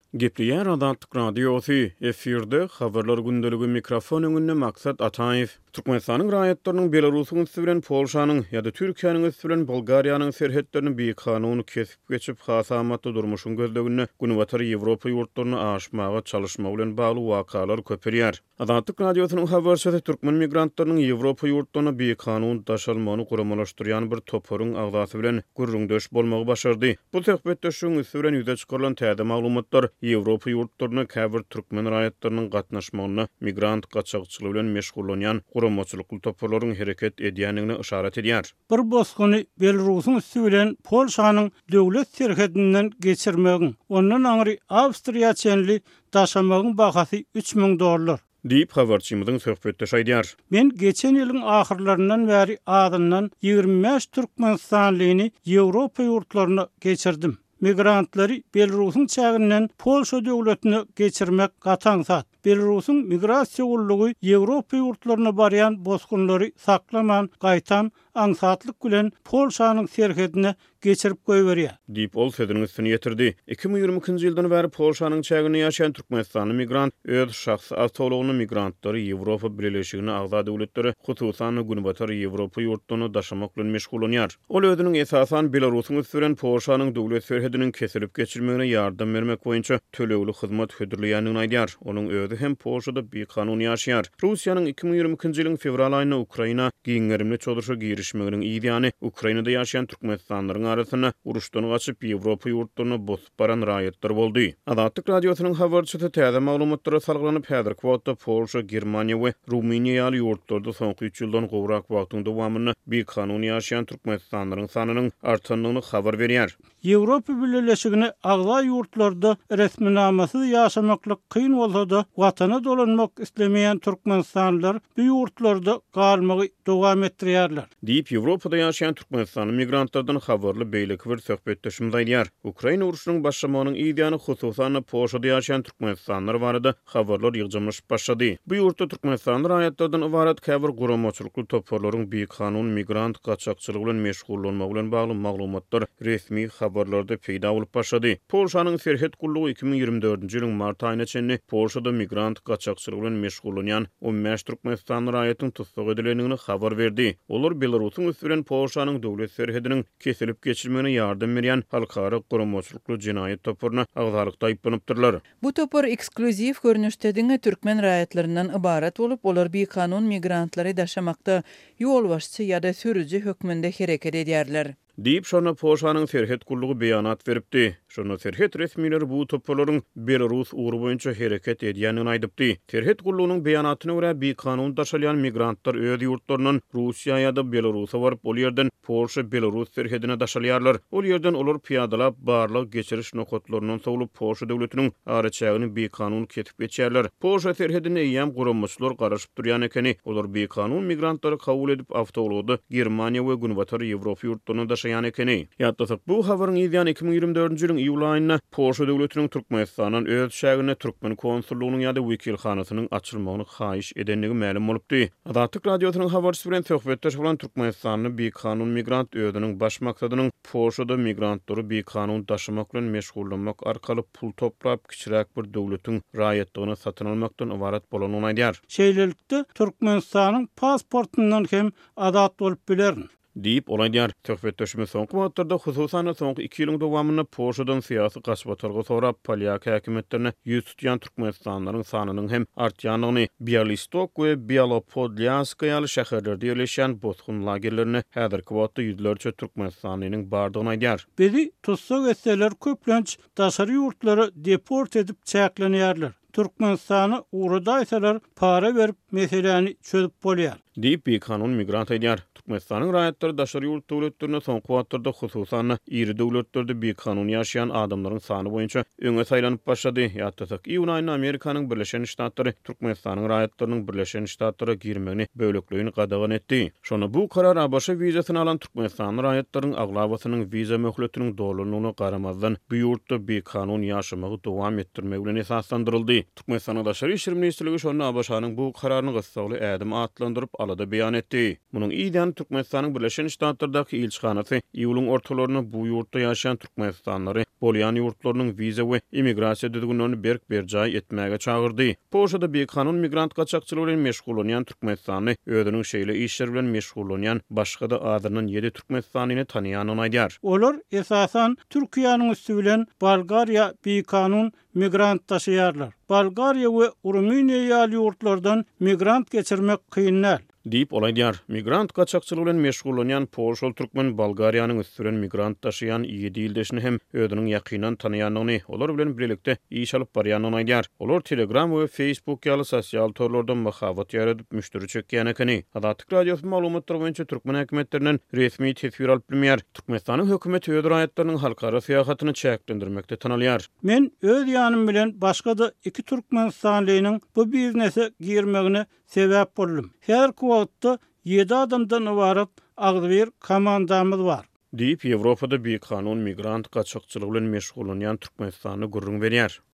Gepliýär Azatlyk radiosu efirde habarlar gündəligi mikrofon öňünde maksat Ataýew. Türkmenistanyň raýatlarynyň Belarusyň üstünden Polşanyň ýa-da Türkiýanyň üstünden Bolgariýanyň serhetlerini beýik kanuny kesip geçip hasamatda durmuşyň gözleginde günbatar Ýewropa ýurtlaryny aşmaga çalışmak bilen bagly wakalar köperýär. Azatlyk radiosynyň habarçysy türkmen migrantlarynyň Ýewropa ýurtlaryna beýik kanuny daşalmagyny guramalaşdyrýan bir toparyň agdasy bilen gürrüňdeş bolmagy başardy. Bu söhbetdeşiň üstünden ýüze çykarylan täze maglumatlar Ýewropa ýurtlaryna käbir türkmen raýatlarynyň gatnaşmagyna migrant gaçakçylygy bilen meşgullanýan guramaçylykly toparlaryň hereket edýänligine işaret edýär. Bir bosquny Belarusyň üstü bilen Polşanyň döwlet serhedinden geçirmegi, ondan aňry Awstriýa çenli daşamagyň bahasy $3000 diýip habarçymyzyň söhbetdeşi aýdýar. Men geçen ýylyň ahyrlaryndan bäri adyndan 25 türkmenistanlyny Ýewropa ýurtlaryna geçirdim. Migrantları Belarusyň çäginden Polşa döwletine geçirmek gataňsat. Belarusyň migrasiýa gullugy Ýewropa ýurtlaryna barýan bosgunlary saklaman, gaýtam, aňsatlyk bilen Polşanyň serhedine geçirip goýberýär. Diýip ol sözüniň üstüne ýetirdi. 2020-nji ýyldan bäri Polşanyň çägine ýaşaýan türkmenistanly migrant öz şahsy awtowlugyny migrantlary Ýewropa Birleşigine agza döwletleri, hususan günbatar Ýewropa ýurtlaryna daşamak bilen meşgullanýar. Ol özüniň esasan Belarusyň üstünden Polşanyň döwlet serhediniň kesilip geçirmegine ýardam bermek boýunça tölegli hyzmat hödürleýändigini aýdýar. Onuň özü hem Polşada bir kanun ýaşaýar. Russiýanyň 2020-nji ýylyň fevral aýyna Ukraina giňerimli çodurşa girişmeginiň ýa-da Ukrainada ýaşaýan türkmenistanlaryň arasyna uruşdan gaçyp Ýewropa ýurtlaryna bosup baran raýatlar boldy. Azatlyk radiosynyň habarçysy täze maglumatra salgylanyp häzirki wagtda Polşa, Germaniýa we Ruminiýa ýaly ýurtlarda soňky 3 ýyldan gowrak wagtyň dowamyny bir kanun ýaşaýan türkmenistanlaryň sanynyň artanlygyny habar berýär. Ýewropa Birleşigine agza ýurtlarda resminamasy ýaşamaklyk kyn bolsa-da watana dolanmak islemeýän türkmenistanlylar bu ýurtlarda galmagy dowam etdirýärler. Diýip Ýewropada ýaşaýan türkmenistanly migrantlardan habarly beýleki bir söhbetdeşimiz aýdýar. Ukraina uruşynyň başlamagynyň ideýany hususan Polşada ýaşaýan türkmenistanlylar barada habarlar ýygjamyş başlady. Bu ýurtda türkmenistanly raýatlardan ibaret käbir guramaçylykly toparlaryň beýik kanun migrant gaçakçylygy bilen meşgullanmagy bilen bagly maglumatlar resmi habarlarda peýda bolup başlady. Polşanyň serhet gullugy 2024-nji ýylyň mart aýyna çenli Polşada migrant gaçakçylygy bilen meşgullanýan 15 türkmenistanly raýatyň tutsak edilendigini habar berdi. Olar Belarusyň üstünden Polşanyň döwlet serhediniň kesilip geçirmegine ýardam berýän halkara guramaçylykly jinaýat toparyna agzalykda aýyplanıpdyrlar. Bu topar ekskluziv görnüşde türkmen raýatlaryndan ibaret bolup, olar bir kanun migrantlary daşamakda ýol başçy ýa-da sürüji hökmünde hereket edýärler. Diýip şonu Polşanyň serhet gullugy beýanat beripdi. Şonu serhet resmileri bu toparlaryň Belarus uğru boýunça hereket edýänini aýdypdy. Serhet gullugynyň beýanatyna görä bir kanun daşalýan migrantlar öz ýurtlarynyň Russiýa ýa-da Belarusa baryp ol ýerden Polşa Belarus serhedine daşalýarlar. Ol ýerden olar piýadalap barlyk geçiriş nokatlarynyň sowlup Polşa döwletiniň araçagyny bir kanun ketip geçýärler. Polşa serhedine ýam guramaçylar garaşyp durýan ekeni, olar bir kanun migrantlary kabul edip awtowlugy Germaniýa we günbatar Ýewropa ýurtlaryna daşaýan ekeni. Ýa-da bu habaryň ýa-da 2024-nji ýylyň iýul aýynda Polşa döwletiniň Türkmenistanyň öz şäherine türkmen konsullugynyň ýa-da wekilhanasynyň açylmagyny haýyş edenligi ma'lum bolupdy. Azatlyk radiosynyň habarçysy bilen söhbetdeş bolan Türkmenistanyň bir kanun migrant öýüniň baş maksadynyň Polşada migrantlary bir kanun daşamak bilen meşgullanmak arkaly pul toplap kiçiräk bir döwletiň raýatlygyny satyn almakdan ibaret bolanyny aýdýar. Şeýlelikde Türkmenistanyň pasportundan hem azat bolup bilerin. Diýip olaýdýar. Söhbetdeşimiz soňky wagtlarda hususan soňky 2 ýylyň dowamyny Polşadan syýasy gaçbatarga sorap Polyak häkimetlerine ýüz tutýan türkmenistanlaryň sanynyň hem artýanyny Bialystok we Bialopodlyansk ýaly şäherlerde ýerleşen bosgun lagerlerine häzirki wagtda ýüzlerçe türkmenistanlynyň bardygyny aýdýar. Bizi tutsak etseler köplenç daşary ýurtlara deport edip çäklenýärler. Türkmenistany uğrada ýeteler para berip meseleni çözüp bolýar. Diýip bir kanun migrant aýdýar. Türkmenistanyň raýatlary daşary ýurt döwletlerine soňky wagtlarda hususan iri döwletlerde bir kanun ýaşaýan adamlaryň sany boýunça öňe saýlanyp başlady. Ýa-da iýun aýyna Amerikanyň Birleşen Ştatlary Türkmenistanyň raýatlarynyň Birleşen Ştatlara girmegini böwleklигini gadagan etdi. Şonu bu karar ABC wizasyny alan Türkmenistanyň raýatlarynyň aglawasynyň wiza möhletiniň dolanyny garamazdan bu ýurtda bir kanun ýaşamagy dowam etdirmek bilen esaslandyryldy. Türkmenistanyň daşary işler ministrligi şonu ABŞ-nyň bu kararyny gysgaly ädim atlandyryp halada beýan etdi. Munyň ýa-da Türkmenistanyň Birleşen Ştatlardaky ilçihanasy iýulyň ortalaryna bu ýurtda ýaşaýan türkmenistanlary bolýan ýurtlarynyň wiza we immigrasiýa düzgünlerini berk-berjay etmäge çagyrdy. Polşada bir kanun migrant gaçakçylygy bilen meşgullanýan Türkmenistany özüniň şeýle işler bilen meşgullanýan başga da adanyň 7 Türkmenistanyny tanýanyny aýdýar. Olar esasan Türkiýanyň üstü bilen Bolgariýa bir kanun migrant taşıýarlar. Bolgariýa we Rumyniýa ýaly ýurtlardan migrant geçirmek kynynal. Diýip olaýdýar. Migrant gaçakçylygy bilen meşgullanýan Polşaly türkmen Bolgariýanyň üstüren migrant taşıyan 7 ýyldaşyny hem özüniň ýakynan tanıýanyny, olar bilen birlikde iş alyp barýanyny aýdýar. Olar Telegram we Facebook ýaly sosial torlardan mahawat ýaradyp müşteri çekýän ekeni. Adatyk radiosyň maglumatlary boýunça türkmen häkimetlerinden resmi tesbir alyp bilmeýär. Türkmenistanyň hökümeti öz raýatlarynyň halkara seýahatyny çäklendirmekde tanalýar. Men öz ýanym bilen başga da 2 Türkmenistanlynyň bu biznese girmegine sebäp boldum. Her wagtda 7 adamdan ibaret agdyr komandamyz bar. Diýip Ýewropada bir kanun migrant gaçakçylygy bilen meşgullanýan Türkmenistany gurrun berýär.